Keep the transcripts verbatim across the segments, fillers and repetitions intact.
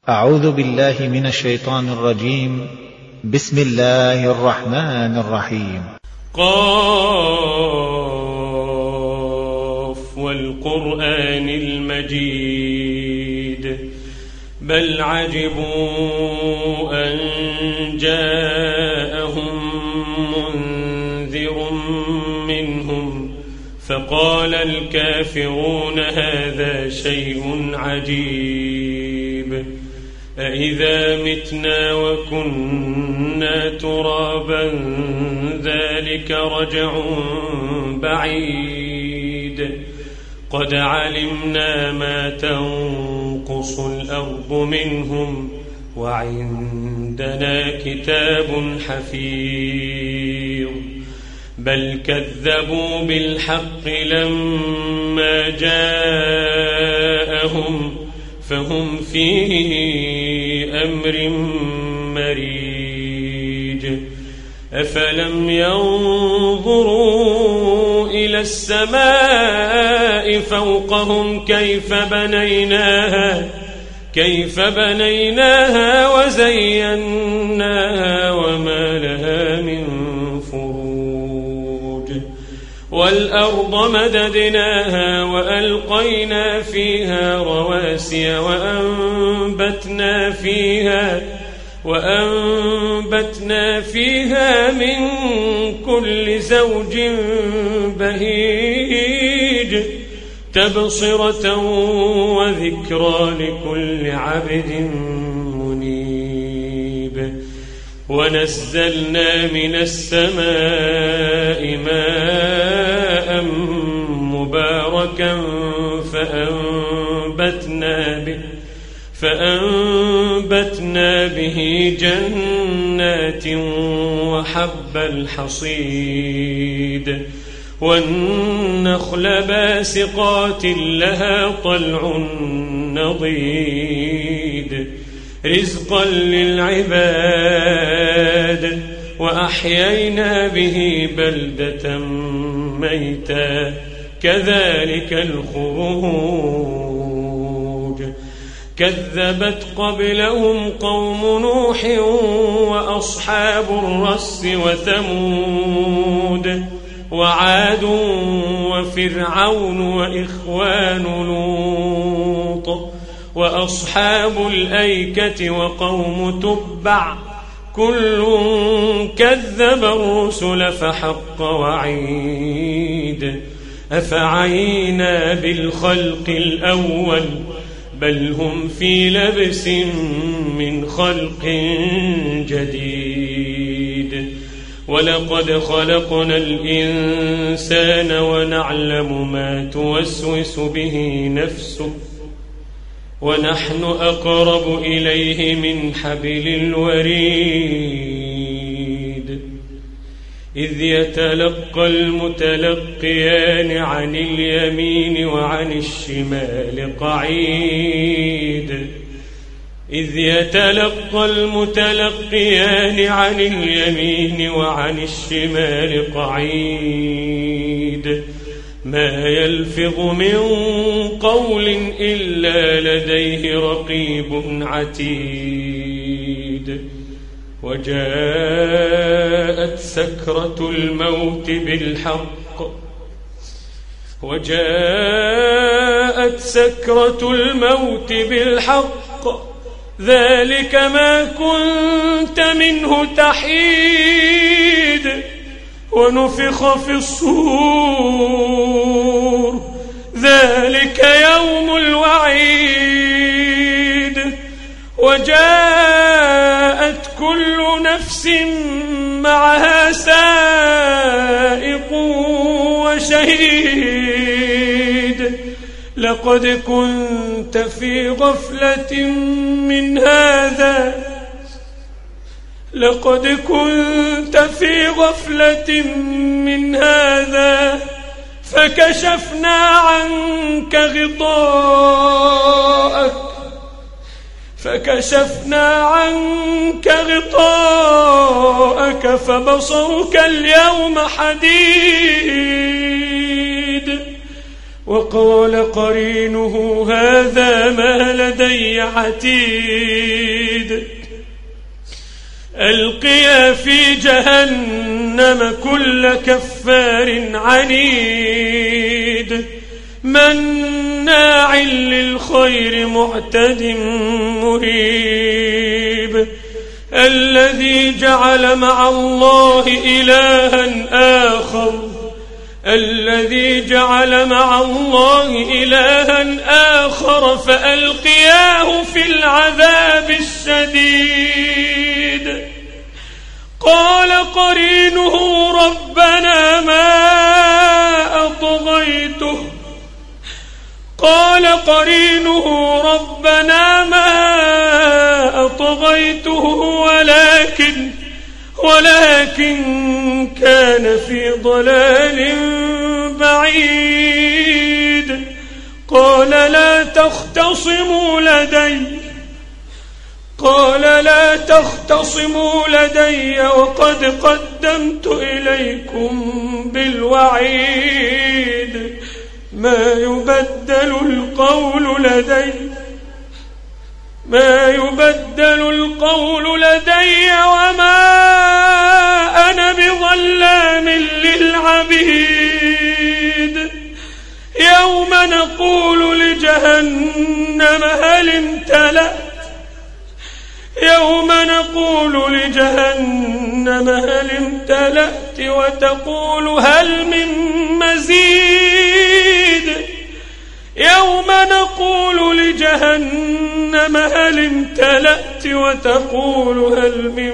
أعوذ بالله من الشيطان الرجيم. بسم الله الرحمن الرحيم. قاف والقرآن المجيد بل عجبوا أن جاءهم منذر منهم فقال الكافرون هذا شيء عجيب أإذا متنا وكنا ترابا ذلك رجع بعيد قد علمنا ما تنقص الأرض منهم وعندنا كتاب حفيظ بل كذبوا بالحق لما جاءهم فهم في أمر مريج أفلم ينظروا إلى السماء فوقهم كيف بنيناها كيف بنيناها وزيناها وما لها من فروج والأرض مددناها وألقينا فيها رواسي وأنبتنا فيها وأنبتنا فيها من كل زوج بهيج تبصرة وذكرى لكل عبد منيب ونزلنا من السماء ماء مباركا فأنبتنا به فأنبتنا به جنات وحب الحصيد والنخل باسقات لها طلع نضيد رزقا للعباد وأحيينا به بلدة ميتا كذلك الخروج كذبت قبلهم قوم نوح وأصحاب الرس وثمود وعاد وفرعون وإخوان لوط وأصحاب الأيكة وقوم تبع كل كذب الرسل فحق وعيد أفعينا بالخلق الأول بل هم في لبس من خلق جديد ولقد خلقنا الإنسان ونعلم ما توسوس به نفسه ونحن أقرب إليه من حبل الوريد إذ يتلقى المتلقيان عن اليمين وعن الشمال قعيد إذ يتلقى المتلقيان عن اليمين وعن الشمال قعيد ما يلفظ من قول إلا لديه رقيب عتيد وجاءت سكرة الموت بالحق وجاءت سكرة الموت بالحق ذلك ما كنت منه تحيد ونفخ في الصور ذلك يوم الوعيد وجاءت كل نفس معها سائق وشهيد لقد كنت في غفلة من هذا لقد كنت في غفلة من هذا فكشفنا عنك غطاءك فكشفنا عنك غطاءك فبصرك اليوم حديد وقال قرينه هذا ما لدي عتيد ألقيا في جهنم كل كفار عنيد مناع للخير معتد مريب الذي جعل مع الله إلها آخر الذي جعل مع الله إلها آخر فألقياه في العذاب الشديد قال قرينه ربنا ما أطغيته قال قرينه ربنا ما أطغيته ولكن ولكن كان في ضلال بعيد قال لا تختصموا لدي قال لا تختصموا لدي وقد قدمت إليكم بالوعيد ما يبدل القول لدي ما يبدل القول لدي وما أنا بظلام للعبيد يوم نقول لجهنم هل امتلأت يوم نقول لجهنم هل امتلأت وتقول هل من مزيد يوم نقول لجهنم هل امتلأت وتقول هل من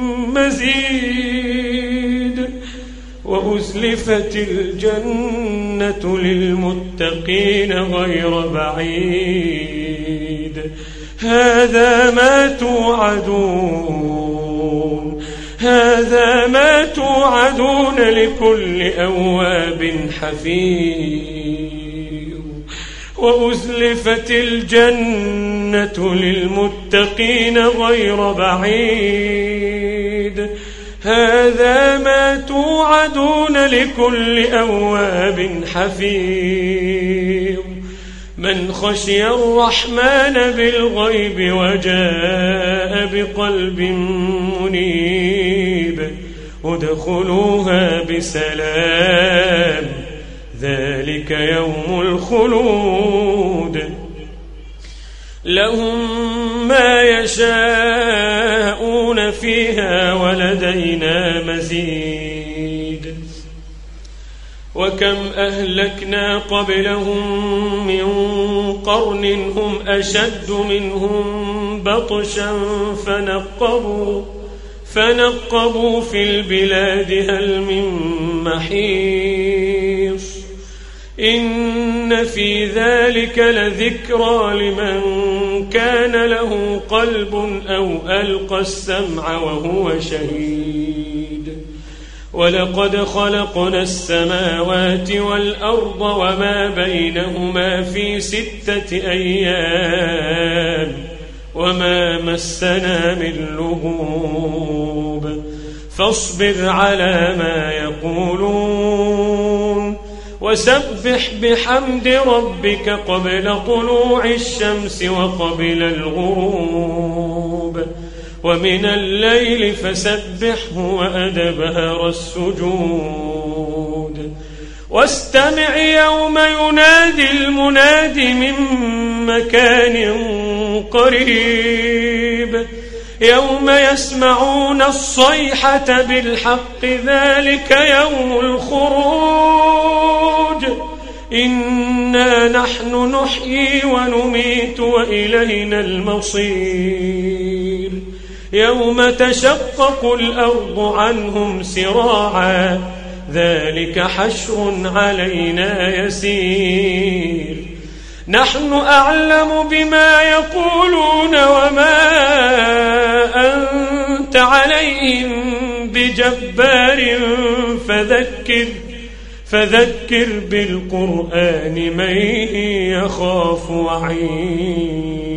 مزيد وأزلفت الجنة للمتقين غير بعيد هذا ما توعدون هذا ما توعدون لكل أواب حفيظ وأزلفت الجنة للمتقين غير بعيد هذا ما توعدون لكل أواب حفيظ من خشي الرحمن بالغيب وجاء بقلب منيب ادخلوها بسلام ذلك يوم الخلود لهم ما يشاءون فيها ولدينا مزيد وكم أهلكنا قبلهم من قرن هم أشد منهم بطشا فنقبوا فنقبوا في البلاد هل من محيص إن في ذلك لذكرى لمن كان له قلب أو ألقى السمع وهو شهيد ولقد خلقنا السماوات والأرض وما بينهما في ستة أيام وما مسنا من لغوب فاصبر على ما يقولون وسبح بحمد ربك قبل طلوع الشمس وقبل الغروب ومن الليل فسبحه وأدبار السجود واستمع يوم ينادي المناد من مكان قريب يوم يسمعون الصيحة بالحق ذلك يوم الخروج إنا نحن نحيي ونميت وإلينا المصير يوم تشقق الأرض عنهم سراعا ذلك حشر علينا يسير نحن أعلم بما يقولون وما أنت عليهم بجبار فذكر فذكر بالقرآن من يخاف وعيد